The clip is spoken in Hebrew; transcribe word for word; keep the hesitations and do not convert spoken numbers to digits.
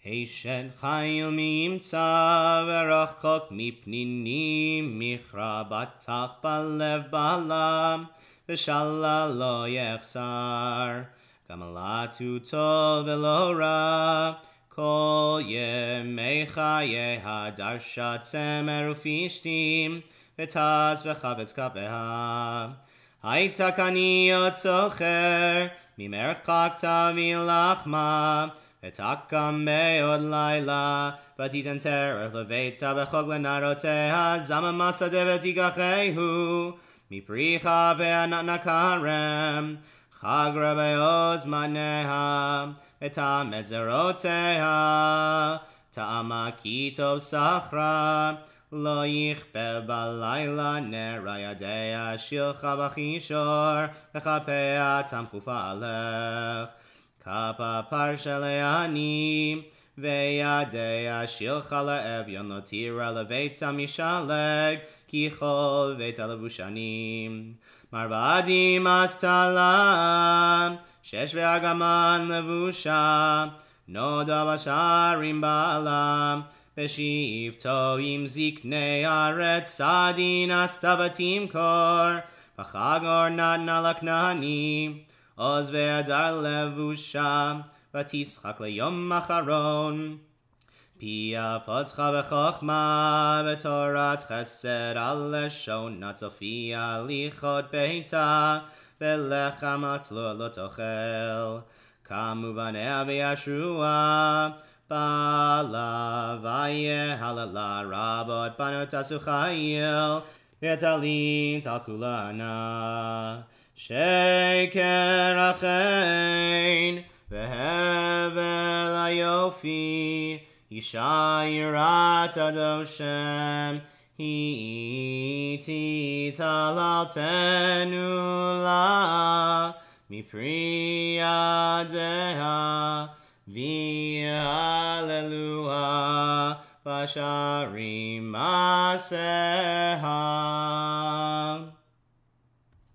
אשת חיל מימצא ורחוק מפנינים, מכרה בטח בלב בעלה, ושאלה לא יחסר. גמלת הוא טוב ולא רע, כל ימי חייה דרשה צמר ופשתים, ותעש וחפץ כפיה. הייתה כניות סוחר, ממרחק תביא לחמה, ותקם בעוד לילה, ותיתן טרף לביתה בחוג לנערותיה, זמם השדה ותיקחהו, מפריחה ועננה כרם, חגרה בעוז מניה, ותעמת זרועותיה, טעמה כי טוב סחרה, לא יכפה בלילה נרה ידיה שילחה בחישור, וכפיה תמכופה עלך. כפה פרשה לעני, וידיה שילחה לאביון, לא תירא לביתה משלג, כי כל ביתה לבושנים. מרבדים עשתה לה, שש וארגמן לבושה, נודע בשערים בעלה, ושבטו עם זקני ארץ, סדין עשתה ותמכור, בחגור נתנה לכנעני, עוז והדר לבושה, ותשחק ליום אחרון. פיה פתחה בחוכמה, בתורת חסד על לשון, צופיה הליכות ביתה, ולחם הצלוע לא תאכל. קמו בניה בישועה, בעלה ויהללה, רבות בנות עשו חיל, וטלית על כולנה. שקר החן והבל היופי, אישה יראת הדושם, היא תתהללתנו לה, מפרי ידיה ויהללוה, בשערים מעשיה.